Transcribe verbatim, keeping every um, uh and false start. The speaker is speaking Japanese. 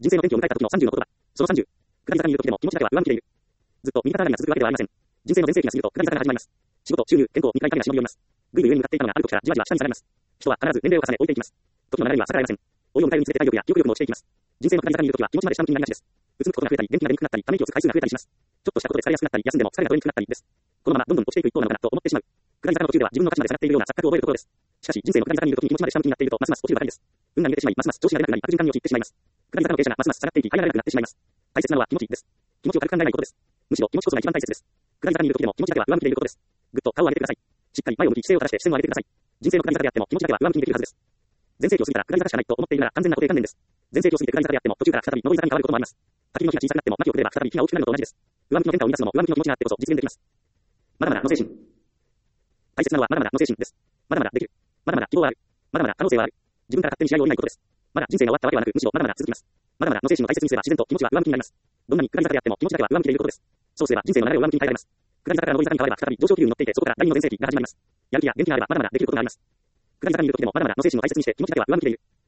人生の転機を迎えた時のさんじゅうの言葉。そのさんじゅう。下り坂にいる時でも気持ちだけは上向きでいる。ずっと右肩上がりが続くわけではありません。人生の全盛期が過ぎると下り坂が始まります。仕事、収入、健康、見返りが忍び寄ります。ぐいぐい上に向かっていたのがある時からじわじわ下に下がります。人は必ず年齢を重ね老いていきます。時の流れには逆らえません。老いを迎えるにつれて体力や記憶力も落ちていきます。人生の下り坂にいる時は気持ちまで下向きになりがちです。うつむくことが増えたり、元気が出にくくなったり、ため息をつく回数が増えたりします。ちょっとしたことで疲れやすくなったり、休んでも疲れが取れにくくなったりです。このままどんどん落ちていく一方なのかなと思ってしまう。下り坂の途中では自分の価値まで下がっているような錯覚を覚えるところです。しかし、人生の下り坂にいる時に気持ちまで下向きになっていると、ますます落ちるばかりです。運が逃げてしまい、ますます調子が出なくなり、悪循環に陥ってしまいます。下り坂の傾斜がますます下がっていき、耐えられなくなってしまいます。大切なのは気持ちです。気持ちを軽く考えないことです。むしろ気持ちこそが一番大切です。下り坂にいる時でも気持ちだけは上向きでいることです。ぐっと顔を上げてください。しっかり前を向き姿勢を正して視線を上げてください。人生の下り坂であっても気持ちだけは上向きにできるはずです。全盛期を過ぎたら下り坂しかないと思っているなら完全な固定観念です。全盛期を過ぎて下り坂であっても途中から再び上り坂に変わることもあります。焚き火の火が小さくなっても薪をくれれば再び火が大きくなるのと同じです。上向きの変化を生み出すのも上向きの気持ちがあってこそ実現できます。まだまだの精神。大切なのはまだまだの精神です。まだまだできる。まだまだ希望はある。まだまだ可能性はある。自分から勝手に試合を見ないことです。まだ人生が終わったわけはなく、むしろまだまだ続きます。まだまだの精神を大切にすれば自然と気持ちは上向きになります。どんなに下り坂であっても気持ちだけは上向きでいることです。そうすれば人生の流れを上向きに変えられます。下り坂から上り坂に変われば再び上昇気流に乗っていて、そこから第二の全盛期が始まります。やる気や元気があればまだまだできることがあります。下り坂にいる時でもまだまだの精神を大切にして気持ちだけは上向きでいる。